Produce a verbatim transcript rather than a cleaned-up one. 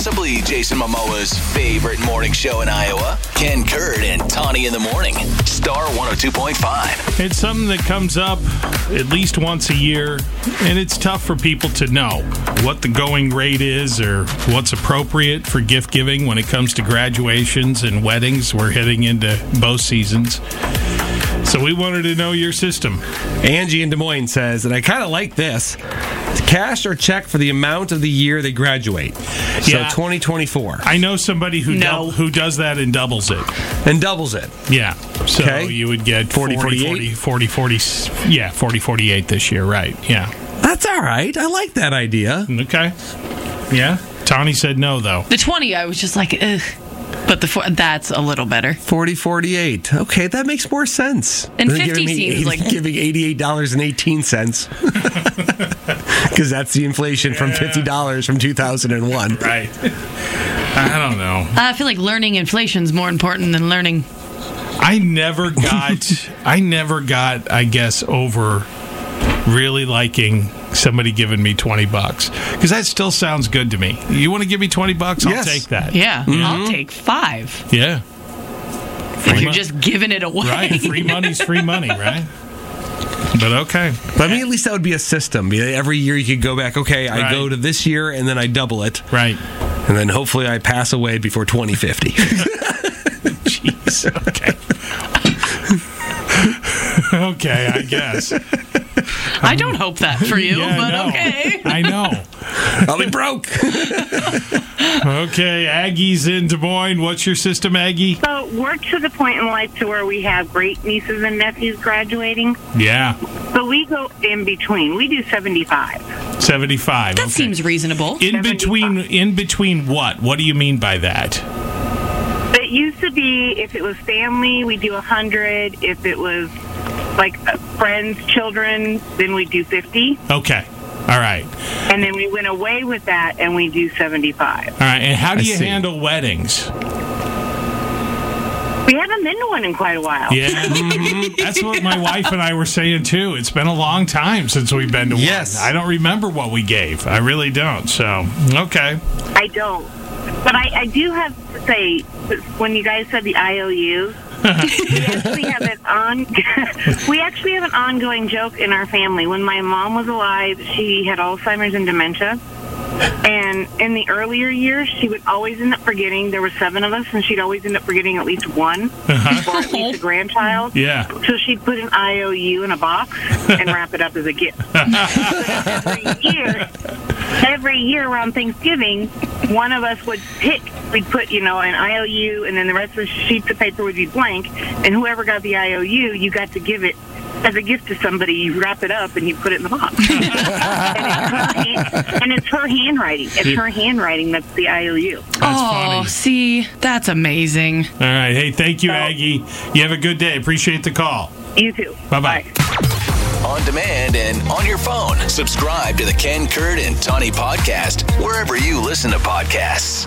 possibly Jason Momoa's favorite morning show in Iowa. Ken Kurd and Tawny in the morning. Star one oh two point five. It's something that comes up at least once a year, and it's tough for people to know what the going rate is or what's appropriate for gift giving when it comes to graduations and weddings. We're heading into both seasons. So we wanted to know your system. Angie in Des Moines says, and I kind of like this, cash or check for the amount of the year they graduate. So Yeah. twenty twenty-four. I know somebody who No. dou- who does that and doubles it. And doubles it. Yeah. So Okay. you would get forty, forty, forty-eight? forty, forty, forty, yeah, forty, forty-eight this year, right? Yeah. That's all right. I like that idea. Okay. Yeah. Tawny said no, though. The twenty, I was just like, ugh. But the four, that's a little better. forty, forty-eight. Okay, that makes more sense. And Than fifty giving me seems eighty- like- giving eighty-eight dollars and eighteen cents. Because that's the inflation from fifty dollars from two thousand one. Right. I don't know. I feel like learning inflation's more important than learning. I never got, I never got, I guess, over really liking somebody giving me twenty bucks. Because that still sounds good to me. You want to give me twenty bucks? I'll Yes. take that. Yeah, I'll take five. Yeah. If you're mon- just giving it away. Right. Free money's free money, right? But okay. But I mean, at least that would be a system. Be- Every year you could go back, okay, I Right. go to this year and then I double it. Right. And then hopefully I pass away before twenty fifty. Jeez. Okay. Okay, I guess. I don't hope that for you, Yeah, I but know. okay. I know. I'll be broke. Okay, Aggie's in Des Moines. What's your system, Aggie? So we're to the point in life to where we have great nieces and nephews graduating, Yeah, but we go in between. We do seventy-five. seventy-five. That okay. seems reasonable. In between, in between what? What do you mean by that? It used to be if it was family, we do one hundred. If it was like uh, friends, children, then we do fifty. Okay. All right. And then we went away with that and we do seventy-five. All right. And how do I you see. handle weddings? We haven't been to one in quite a while. Yeah. Mhm. That's what my wife and I were saying, too. It's been a long time since we've been to Yes. one. I don't remember what we gave. I really don't. So, okay. I don't. But I, I do have to say, when you guys said the I O Us, we actually have an on. we actually have an ongoing joke in our family. When my mom was alive, she had Alzheimer's and dementia. And in the earlier years, she would always end up forgetting. There were seven of us, and she'd always end up forgetting at least one, Uh-huh. or at least a grandchild. Yeah. So she'd put an I O U in a box and wrap it up as a gift. every year, every year around Thanksgiving, one of us would pick. We'd put, you know, an I O U, and then the rest of the sheets of paper would be blank. And whoever got the I O U, you got to give it as a gift to somebody. You wrap it up and you put it in the box. and, it's her hand, and it's her handwriting. It's her handwriting that's the I O U. That's oh, funny. see, that's amazing. All right. Hey, thank you, Aggie. You have a good day. Appreciate the call. You too. Bye-bye. On demand and on your phone. Subscribe to the Ken Kurd and Tawny podcast wherever you listen to podcasts.